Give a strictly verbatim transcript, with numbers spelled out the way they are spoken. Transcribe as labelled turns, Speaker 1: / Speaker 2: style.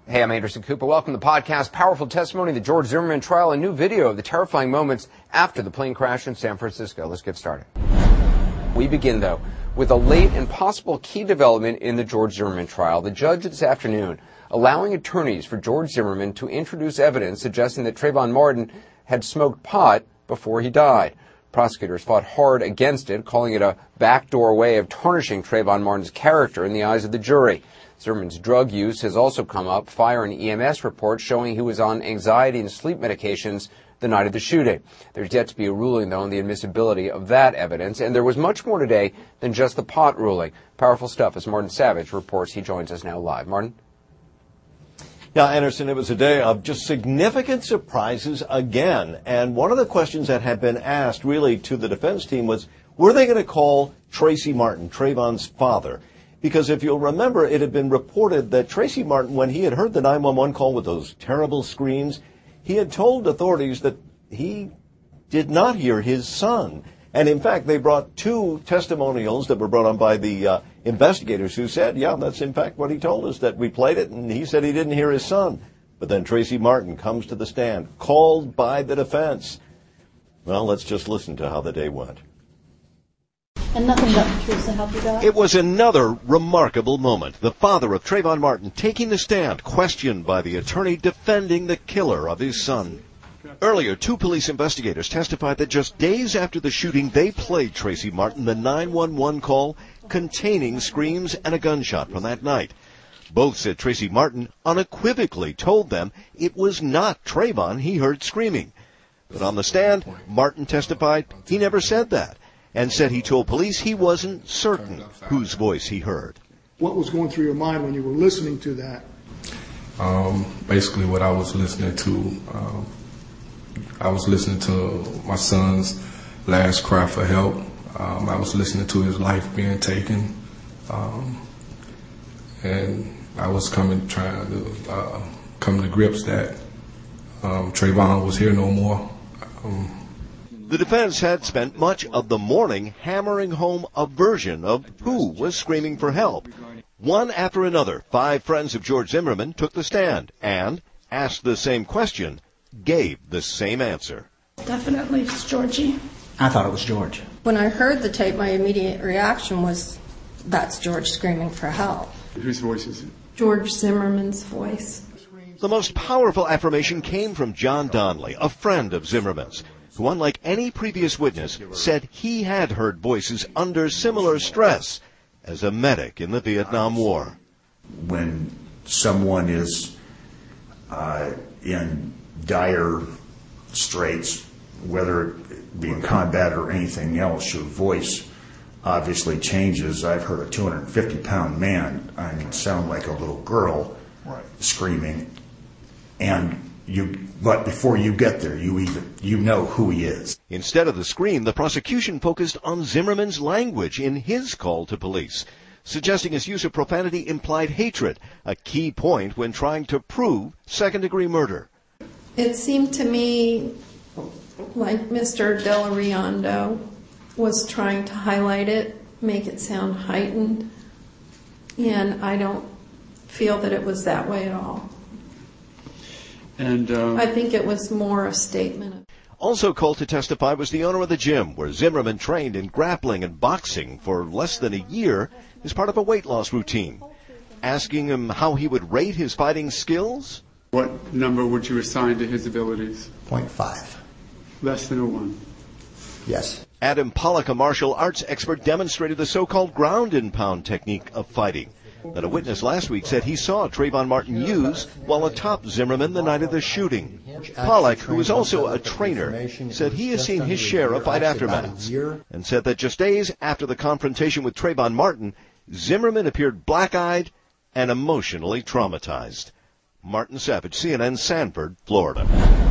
Speaker 1: Hey, I'm Anderson Cooper. Welcome to the podcast. Powerful testimony of the George Zimmerman trial, a new video of the terrifying moments after the plane crash in San Francisco. Let's get started. We begin, though, with a late and possible key development in the George Zimmerman trial. The judge this afternoon allowing attorneys for George Zimmerman to introduce evidence suggesting that Trayvon Martin had smoked pot before he died. Prosecutors fought hard against it, calling it a backdoor way of tarnishing Trayvon Martin's character in the eyes of the jury. Zimmerman's drug use has also come up. Fire and E M S reports showing he was on anxiety and sleep medications the night of the shooting. There's yet to be a ruling, though, on the admissibility of that evidence. And there was much more today than just the pot ruling. Powerful stuff as Martin Savage reports. He joins us now live. Martin?
Speaker 2: Yeah, Anderson, it was a day of just significant surprises again. And one of the questions that had been asked really to the defense team was, were they going to call Tracy Martin, Trayvon's father? Because if you'll remember, it had been reported that Tracy Martin, when he had heard the nine one one call with those terrible screams, he had told authorities that he did not hear his son. And in fact, they brought two testimonials that were brought on by the uh, investigators who said, yeah, that's in fact what he told us, that we played it, and he said he didn't hear his son. But then Tracy Martin comes to the stand, called by the defense. Well, let's just listen to how the day went.
Speaker 3: And nothing but the truth to help you guys.
Speaker 2: It was another remarkable moment. The father of Trayvon Martin taking the stand, questioned by the attorney defending the killer of his son. Earlier, two police investigators testified that just days after the shooting, they played Tracy Martin the nine one one call containing screams and a gunshot from that night. Both said Tracy Martin unequivocally told them it was not Trayvon he heard screaming. But on the stand, Martin testified he never said that, and said he told police he wasn't certain whose voice he heard.
Speaker 4: What was going through your mind when you were listening to that?
Speaker 5: Um, basically what I was listening to, um, I was listening to my son's last cry for help. Um, I was listening to his life being taken. Um, and I was coming, trying to uh, come to grips that um, Trayvon was here no more. Um,
Speaker 2: The defense had spent much of the morning hammering home a version of who was screaming for help. One after another, five friends of George Zimmerman took the stand and, asked the same question, gave the same answer.
Speaker 3: Definitely it's Georgie.
Speaker 6: I thought it was George.
Speaker 7: When I heard the tape, my immediate reaction was, that's George screaming for help.
Speaker 8: Whose voice is it?
Speaker 3: George Zimmerman's voice.
Speaker 2: The most powerful affirmation came from John Donnelly, a friend of Zimmerman's, who, unlike any previous witness, said he had heard voices under similar stress as a medic in the Vietnam War.
Speaker 9: When someone is uh, in dire straits, whether it be in combat or anything else, your voice obviously changes. I've heard a two hundred fifty pound man, I mean, sound like a little girl screaming, and You, but before you get there, you even you know who he is.
Speaker 2: Instead of the scream, the prosecution focused on Zimmerman's language in his call to police, suggesting his use of profanity implied hatred, a key point when trying to prove second-degree murder.
Speaker 3: It seemed to me like Mister Del Riondo was trying to highlight it, make it sound heightened, and I don't feel that it was that way at all.
Speaker 8: And uh,
Speaker 3: I think it was more a statement.
Speaker 2: Also called to testify was the owner of the gym where Zimmerman trained in grappling and boxing for less than a year as part of a weight loss routine. Asking him how he would rate his fighting skills.
Speaker 8: What number would you assign to his abilities?
Speaker 6: Point five.
Speaker 8: Less than a one.
Speaker 6: Yes.
Speaker 2: Adam Pollock, a martial arts expert, demonstrated the so-called ground and pound technique of fighting that a witness last week said he saw Trayvon Martin use while atop Zimmerman the night of the shooting. Pollock, who is also a trainer, said he has seen his share of fight aftermaths and said that just days after the confrontation with Trayvon Martin, Zimmerman appeared black-eyed and emotionally traumatized. Martin Savage, C N N, Sanford, Florida.